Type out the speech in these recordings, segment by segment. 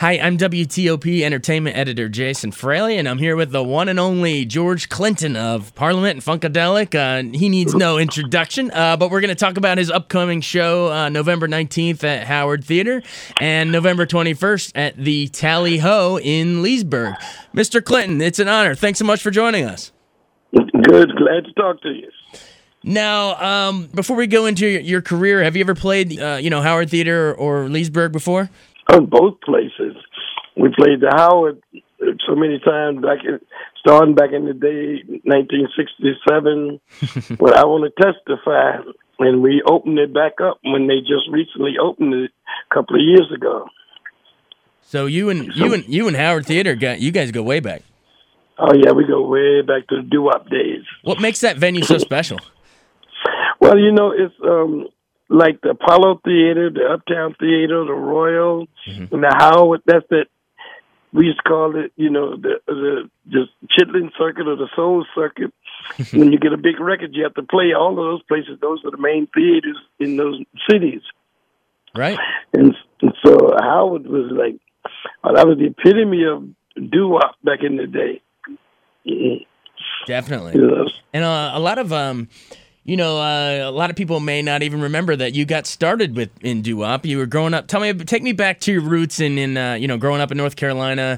Hi, I'm WTOP Entertainment Editor Jason Fraley, and I'm here with the one and only George Clinton of Parliament and Funkadelic. He needs no introduction, but we're going to talk about his upcoming show November 19th at Howard Theater and November 21st at the Tally Ho in Leesburg. Mr. Clinton, it's an honor. Thanks so much for joining us. Good. Glad to talk to you. Now, before we go into your career, have you ever played, Howard Theater or Leesburg before? Both places. We played the Howard so many times starting back in the day, 1967. When I Want to Testify, and we opened it back up when they just recently opened it a couple of years ago. So you and Howard Theater you guys go way back. Oh yeah, we go way back to the doo-wop days. What makes that venue so special? Well, it's like the Apollo Theater, the Uptown Theater, the Royal, and the Howard. That's that. We used to call it, the just Chitlin Circuit or the Soul Circuit. When you get a big record, you have to play all of those places. Those are the main theaters in those cities. Right. And so Howard was like, that was the epitome of doo-wop back in the day. Definitely. Yes. And a lot of a lot of people may not even remember that you got started in doo-wop. You were growing up. Take me back to your roots in growing up in North Carolina.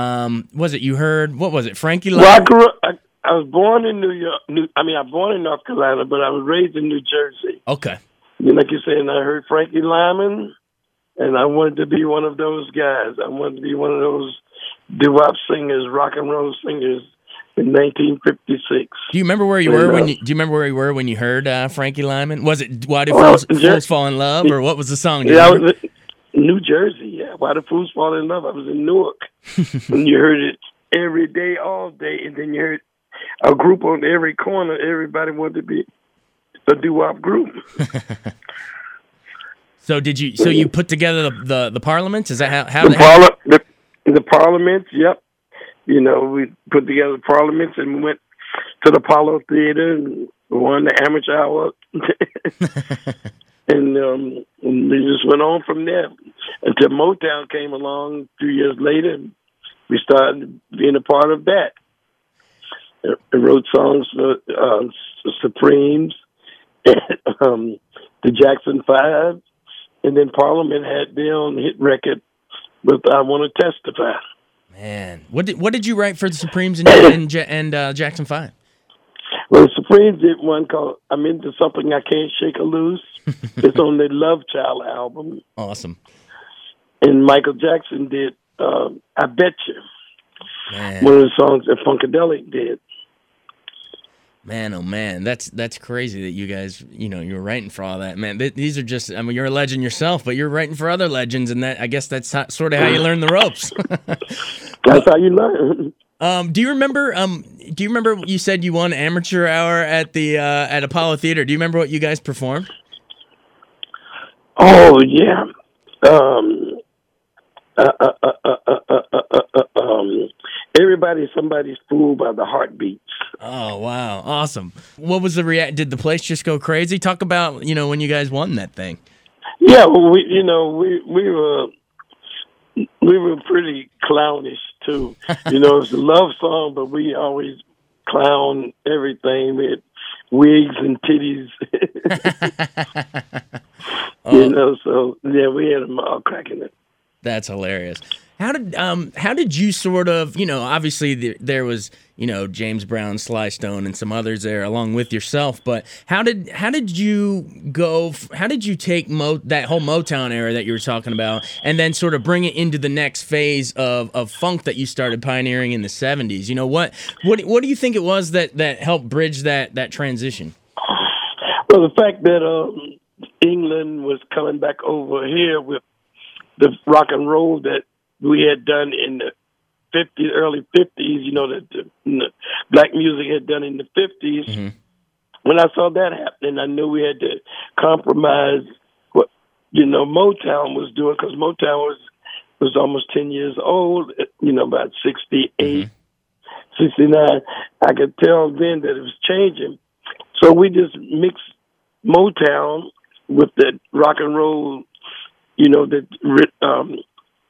What was it, Frankie Lyman? Well, I was born in New York. I was born in North Carolina, but I was raised in New Jersey. Okay. Like you saying, I heard Frankie Lyman, and I wanted to be one of those guys. I wanted to be one of those doo-wop singers, rock and roll singers. In 1956. Do you remember where you were when you heard Frankie Lyman? Was it Why Do Fools Fall in Love, or what was the song? I was in New Jersey. Yeah, Why Do Fools Fall in Love? I was in Newark, and you heard it every day, all day, and then you heard a group on every corner. Everybody wanted to be a doo-wop group. So you put together the Parliaments? Is that how the Parliaments? Yep. We put together the Parliaments and we went to the Apollo Theater and won the amateur hour. and we just went on from there until Motown came along 2 years later. And we started being a part of that. I wrote songs for the Supremes, the Jackson 5, and then Parliament had their own hit record with I Want to Testify. Man, what did you write for the Supremes and Jackson 5? Well, the Supremes did one called "I'm Into Something I Can't Shake or Lose." It's on the Love Child album. Awesome. And Michael Jackson did "I Bet You," Man. One of the songs that Funkadelic did. Man, oh man, that's crazy that you guys, you were writing for all that, man. These are just, you're a legend yourself, but you're writing for other legends, and I guess that's sort of how you learn the ropes. That's how you learn. Do you remember you said you won amateur hour at the at Apollo Theater? Do you remember what you guys performed? Oh yeah. Somebody's fooled by the heartbeats. Oh wow, awesome! What was the react? Did the place just go crazy? Talk about when you guys won that thing. Yeah, well, we were pretty clownish too. It's a love song, but we always clown everything. We had wigs and titties. So yeah, we had them all cracking it. That's hilarious. How did you sort of, obviously there was, James Brown, Sly Stone, and some others there along with yourself, but how did you take that whole Motown era that you were talking about and then sort of bring it into the next phase of funk that you started pioneering in the 70s? What do you think it was that helped bridge that transition? Well, the fact that England was coming back over here with the rock and roll that we had done in the early 50s, that the black music had done in the 50s. Mm-hmm. When I saw that happening, I knew we had to compromise what, Motown was doing, because Motown was almost 10 years old, about 68, 69. I could tell then that it was changing. So we just mixed Motown with the rock and roll, that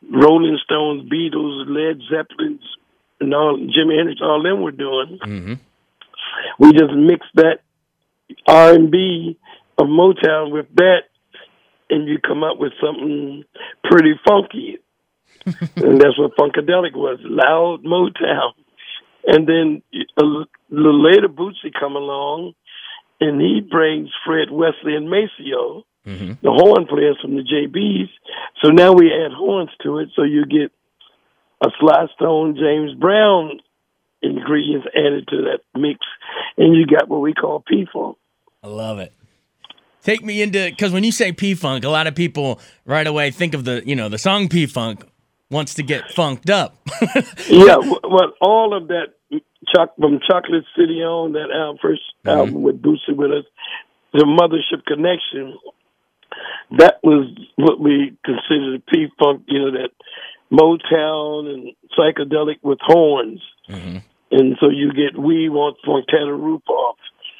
Rolling Stones, Beatles, Led Zeppelins, and all Jimi Hendrix, all them were doing. Mm-hmm. We just mixed that R&B of Motown with that, and you come up with something pretty funky. And that's what Funkadelic was, loud Motown. And then a little later, Bootsy come along, and he brings Fred Wesley and Maceo, the horn players from the JBs. So now we add horns to it, so you get a Sly Stone, James Brown ingredients added to that mix, and you got what we call P-Funk. I love it. Take me into, because when you say P-Funk, a lot of people right away think of the song P-Funk wants to get funked up. Yeah, well, all of that from Chocolate City on, that first album with Bootsy with us, the Mothership Connection, that was what we considered P-Funk, that Motown and psychedelic with horns. Mm-hmm. And so you get We Want Funk, Tear the Roof Off,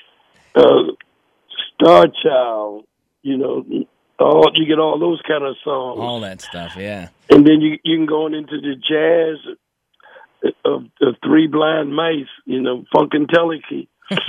Star Child, you get all those kind of songs. All that stuff, yeah. And then you can go into the jazz of Three Blind Mice, Funkenteleke.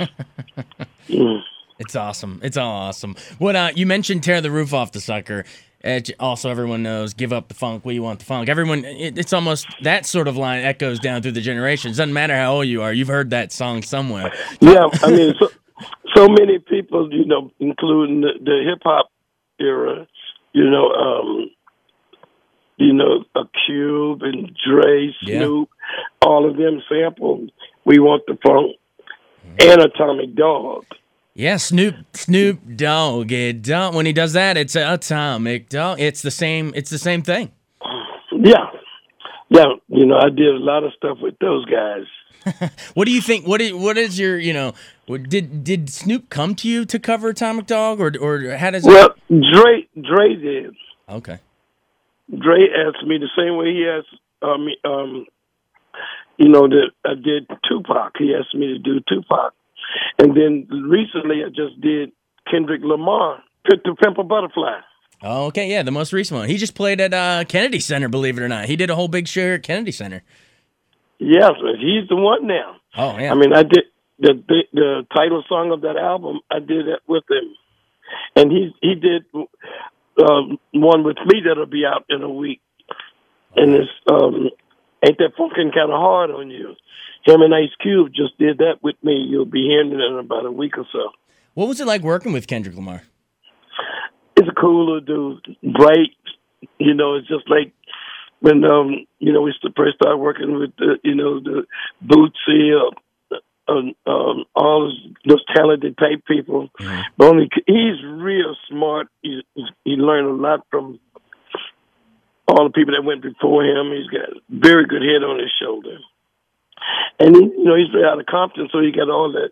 It's awesome. It's all awesome. What you mentioned, Tear the Roof Off the Sucker. Also, everyone knows, Give Up the Funk, We Want the Funk. Everyone, it's almost that sort of line echoes down through the generations. Doesn't matter how old you are, you've heard that song somewhere. Yeah, I mean, so many people, including the hip hop era, a Cube and Dre, Snoop, all of them sampled We Want the Funk and Atomic Dog. Yeah, Snoop Dogg. When he does that, it's Atomic Dog. It's the same thing. Yeah. I did a lot of stuff with those guys. What do you think? What is your did Snoop come to you to cover Atomic Dog, or how does? Well, Dre did. Okay. Dre asked me the same way he asked me. That I did Tupac. He asked me to do Tupac. And then recently I just did Kendrick Lamar, To Pimp a Butterfly. Oh, okay, yeah, the most recent one. He just played at Kennedy Center, believe it or not. He did a whole big show at Kennedy Center. Yes, he's the one now. Oh, yeah. I mean, I did the title song of that album, I did that with him. And he did one with me that'll be out in a week. And it's Ain't That Funkin' Kinda Hard on You. Him and Ice Cube just did that with me. You'll be hearing it in about a week or so. What was it like working with Kendrick Lamar? It's a cooler dude, bright. It's just like when we first started working with the Bootsy, all those talented type people. Mm-hmm. But only he's real smart. He learned a lot from all the people that went before him. He's got a very good head on his shoulder. And he's right out of Compton, so he got all that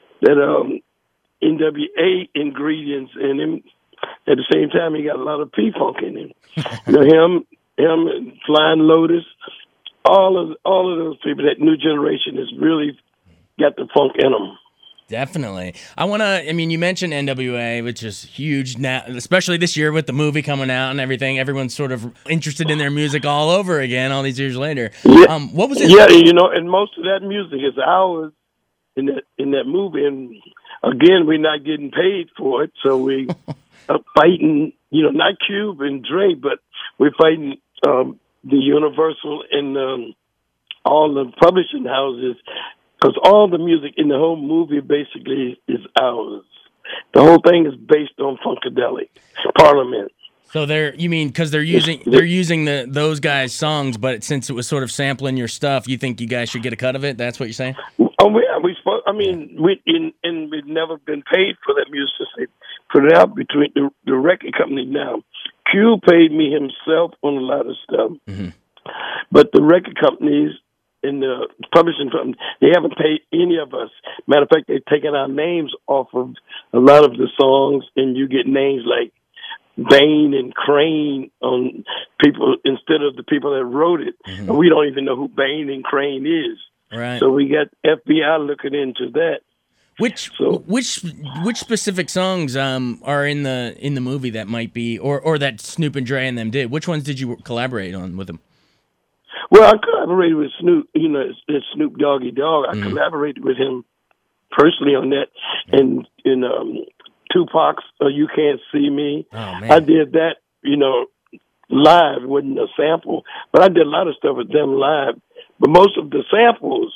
NWA ingredients in him. At the same time, he got a lot of P-Funk in him. Him and Flying Lotus, all of those people, that new generation has really got the funk in them. Definitely. You mentioned NWA, which is huge now, especially this year with the movie coming out and everything. Everyone's sort of interested in their music all over again, all these years later. Yeah. What was it? Yeah, and most of that music is ours in that movie. And again, we're not getting paid for it, so we are fighting, not Cube and Dre, but we're fighting the Universal and all the publishing houses. Because all the music in the whole movie basically is ours. The whole thing is based on Funkadelic, Parliament. So because they're using those guys' songs, but since it was sort of sampling your stuff, you think you guys should get a cut of it? That's what you're saying? Oh yeah, we've never been paid for that music since they put it out between the record company. Now, Q paid me himself on a lot of stuff, but the record companies. In the publishing company, they haven't paid any of us. Matter of fact, they've taken our names off of a lot of the songs, and you get names like Bain and Crane on people instead of the people that wrote it. Mm-hmm. And we don't even know who Bain and Crane is. Right. So we got FBI looking into that. Which So, which specific songs are in the movie that might be or that Snoop and Dre and them did? Which ones did you collaborate on with them? well, I collaborated with Snoop. You know, it's Snoop Doggy Dogg. I collaborated with him personally on that, and in Tupac's "You Can't See Me." Oh man, I did that. You know, live. It wasn't a sample, but I did a lot of stuff with them live. But most of the samples,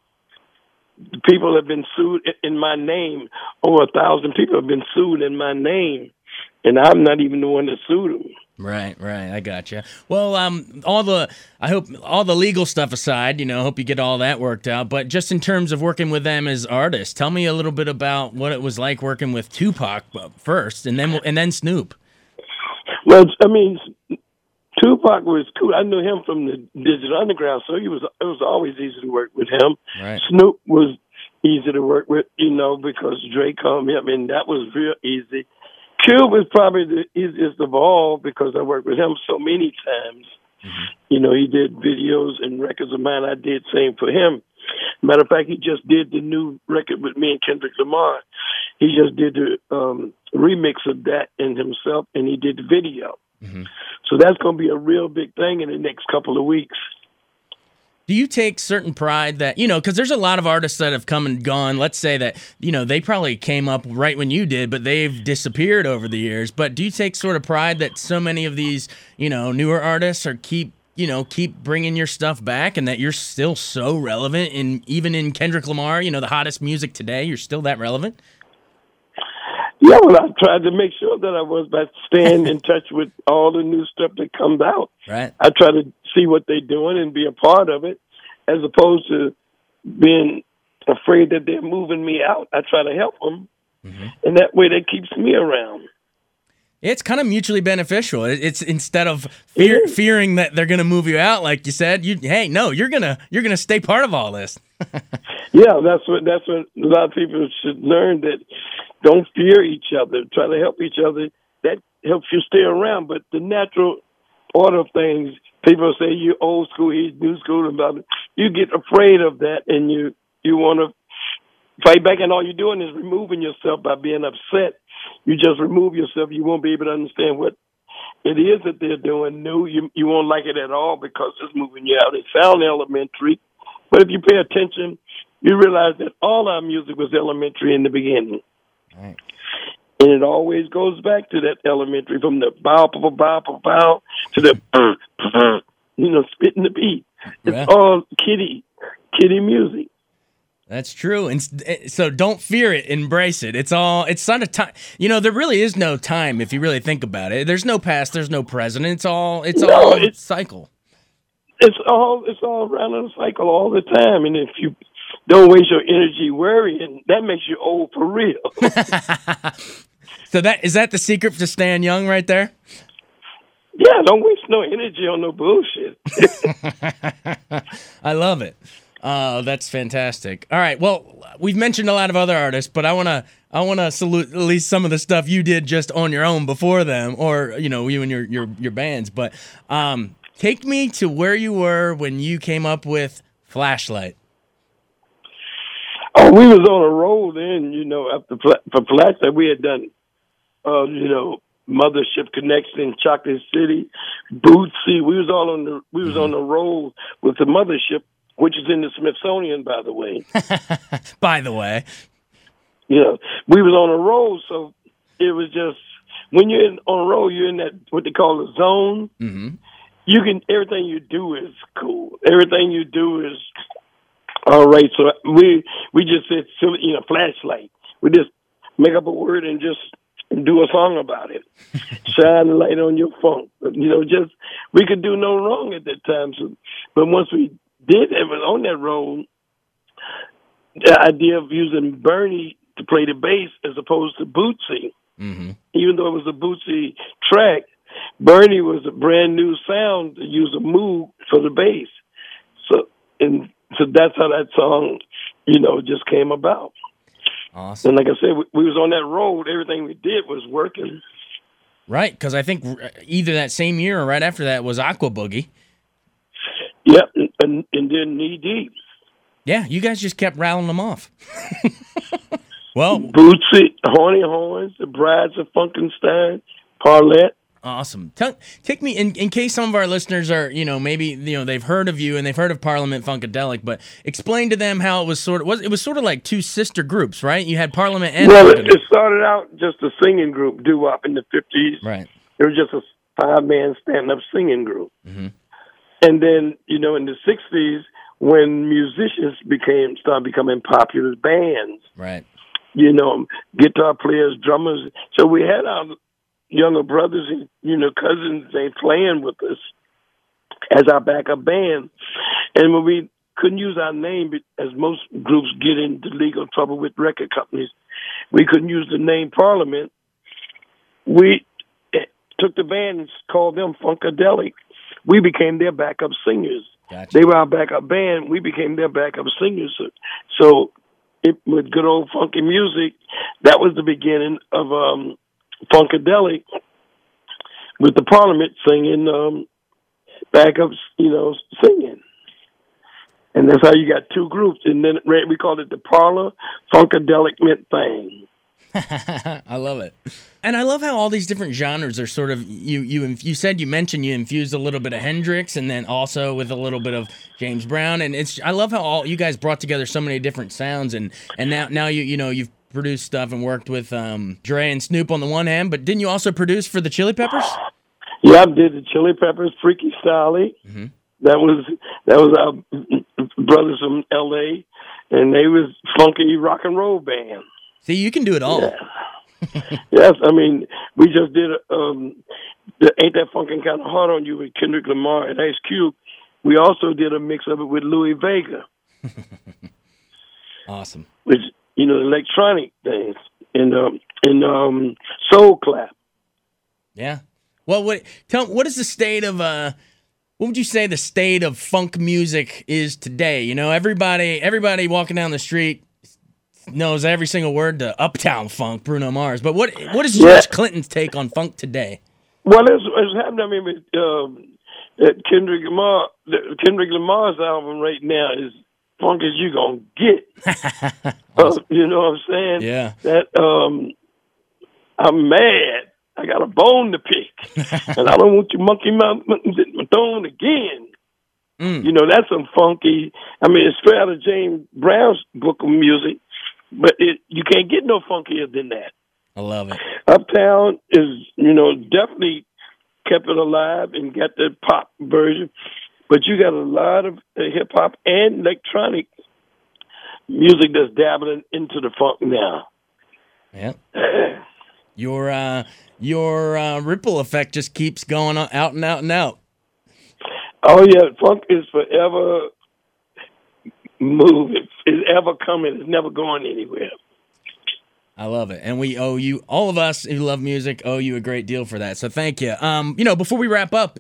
people have been sued in my name. Over 1,000 people have been sued in my name, and I'm not even the one that sued them. right. I gotcha. Well, I hope all the legal stuff aside, I hope you get all that worked out. But just in terms of working with them as artists, tell me a little bit about what it was like working with Tupac first, and then Snoop. Well, I mean, Tupac was cool. I knew him from the Digital Underground, so it was always easy to work with him. Right. Snoop was easy to work with, because Drake called me up, and that was real easy. Cube was probably the easiest of all because I worked with him so many times. Mm-hmm. He did videos and records of mine. I did same for him. Matter of fact, he just did the new record with me and Kendrick Lamar. He just did the remix of that in himself, and he did the video. Mm-hmm. So that's going to be a real big thing in the next couple of weeks. Do you take certain pride that, because there's a lot of artists that have come and gone. Let's say that, they probably came up right when you did, but they've disappeared over the years. But do you take sort of pride that so many of these, newer artists keep bringing your stuff back and that you're still so relevant? And even in Kendrick Lamar, the hottest music today, you're still that relevant? Yeah, well, I tried to make sure that I was by staying in touch with all the new stuff that comes out. Right. I try to see what they're doing and be a part of it, as opposed to being afraid that they're moving me out. I try to help them, and that way that keeps me around. It's kind of mutually beneficial. It's instead of fearing that they're going to move you out, like you said. You're gonna stay part of all this. Yeah, that's what a lot of people should learn, that don't fear each other. Try to help each other. That helps you stay around. But the natural order of things, people say you're old school, he's new school, and blah, blah. You get afraid of that, and you want to fight back, and all you're doing is removing yourself by being upset. You just remove yourself. You won't be able to understand what it is that they're doing new. You won't like it at all because it's moving you out. It sounds elementary, but if you pay attention, you realize that all our music was elementary in the beginning. Right. And it always goes back to that elementary, from the bow, bow, bow, bow, bow, to the spitting the beat. It's all kiddie music. That's true. And so don't fear it, embrace it. It's not a time. There really is no time if you really think about it. There's no past, there's no present. It's all cycle. It's all around in a cycle all the time. And if you don't waste your energy worrying, that makes you old for real. So is that the secret to staying young right there? Yeah, don't waste no energy on no bullshit. I love it. That's fantastic. All right. Well, we've mentioned a lot of other artists, but I wanna salute at least some of the stuff you did just on your own before them, or you and your bands. But take me to where you were when you came up with Flashlight. Oh, we was on a roll then. After for Flashlight, we had done, Mothership Connection, Chocolate City, Bootsy. We was on the roll with the Mothership, which is in the Smithsonian, by the way. By the way. We was on a roll, so it was just, when you're on a roll, you're in that, what they call a zone. Mm-hmm. Everything you do is cool. Everything you do is all right. So we just said, Flashlight. We just make up a word and just do a song about it. Shine the light on your funk. We could do no wrong at that time. So, but once we did it, was on that road, the idea of using Bernie to play the bass as opposed to Bootsy, even though it was a Bootsy track, Bernie was a brand new sound to use a Moog for the bass. So that's how that song, just came about. Awesome. And like I said, we was on that road. Everything we did was working. Right, because I think either that same year or right after that was Aqua Boogie. Yep, and then Knee Deep. Yeah, you guys just kept rattling them off. Well, Bootsy, Horny Horns, the Brides of Funkenstein, Parlette. awesome. Take me in case some of our listeners are, maybe they've heard of you and they've heard of Parliament Funkadelic, but explain to them how it was sort of like two sister groups, right? You had Parliament and it started out just a singing group, doo-wop in the 50s. Right. It was just a 5-man stand-up singing group. Mm-hmm. And then, in the 60s, when musicians started becoming popular bands. Right. Guitar players, drummers. So we had our younger brothers and, cousins, they playing with us as our backup band. And when we couldn't use our name, as most groups get into legal trouble with record companies, we couldn't use the name Parliament. We took the band and called them Funkadelic. We became their backup singers. Gotcha. They were our backup band. We became their backup singers. So with good old funky music, that was the beginning of Funkadelic, with the Parliament singing backups, singing. And that's how you got two groups. And then we called it the Parlor Funkadelic Mint Thing. I love it. And I love how all these different genres are sort of, you mentioned you infused a little bit of Hendrix and then also with a little bit of James Brown. And I love how all you guys brought together so many different sounds. And now you've produced stuff and worked with Dre and Snoop on the one hand, but didn't you also produce for the Chili Peppers? Yeah, I did the Chili Peppers, Freaky Styley. Mm-hmm. That was our brothers from L.A., and they was funky rock and roll band. See, you can do it all. Yeah. Yes, I mean, we just did Ain't That Funkin' Kind of Hard on You with Kendrick Lamar and Ice Cube. We also did a mix of it with Louis Vega. Awesome. Which, electronic things in Soul Clap. Yeah. Well, what is the state of what would you say the state of funk music is today? Everybody walking down the street knows every single word to Uptown Funk, Bruno Mars. But what is George Clinton's take on funk today? Well, it's happening. I mean, with Kendrick Lamar's album right now is funk as you gonna get. Awesome. You know what I'm saying? Yeah. That I'm mad. I got a bone to pick, and I don't want your monkey mouth throne again. That's some funky. I mean, it's straight out of James Brown's book of music. But you can't get no funkier than that. I love it. Uptown is, definitely kept it alive and got the pop version. But you got a lot of hip-hop and electronic music that's dabbling into the funk now. Yeah. Your ripple effect just keeps going on out and out and out. Oh, yeah. Funk is forever moving. It's ever coming. It's never going anywhere. I love it. And we owe you, all of us who love music, owe you a great deal for that. So thank you. Before we wrap up,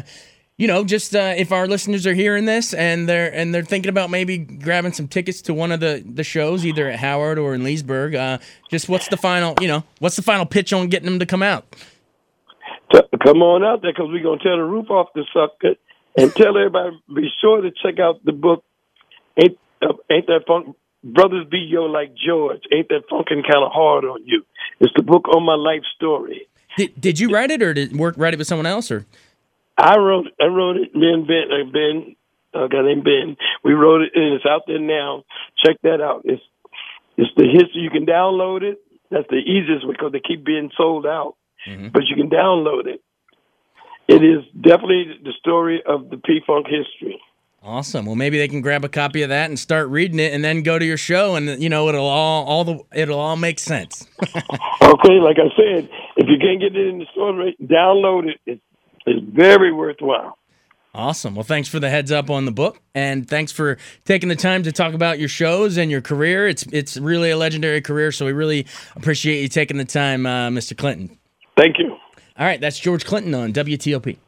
if our listeners are hearing this and they're thinking about maybe grabbing some tickets to one of the shows, either at Howard or in Leesburg, just what's the final pitch on getting them to come out? Come on out there, because we're going to tear the roof off the sucker, and tell everybody, be sure to check out the book, Ain't That Funk, Brothers Be Yo Like George, Ain't That Funkin' Kind of Hard on You. It's the book on my life story. Did you write it, or did write it with someone else, or? I wrote it. Me and Ben, a guy named Ben, we wrote it, and it's out there now. Check that out. It's the history. You can download it. That's the easiest way, because they keep being sold out. Mm-hmm. But you can download it. It is definitely the story of the P-Funk history. Awesome. Well, maybe they can grab a copy of that and start reading it, and then go to your show, and it'll all make sense. Okay, like I said, if you can't get it in the store, download it. It's very worthwhile. Awesome. Well, thanks for the heads up on the book, and thanks for taking the time to talk about your shows and your career. It's really a legendary career, so we really appreciate you taking the time, Mr. Clinton. Thank you. All right, that's George Clinton on WTOP.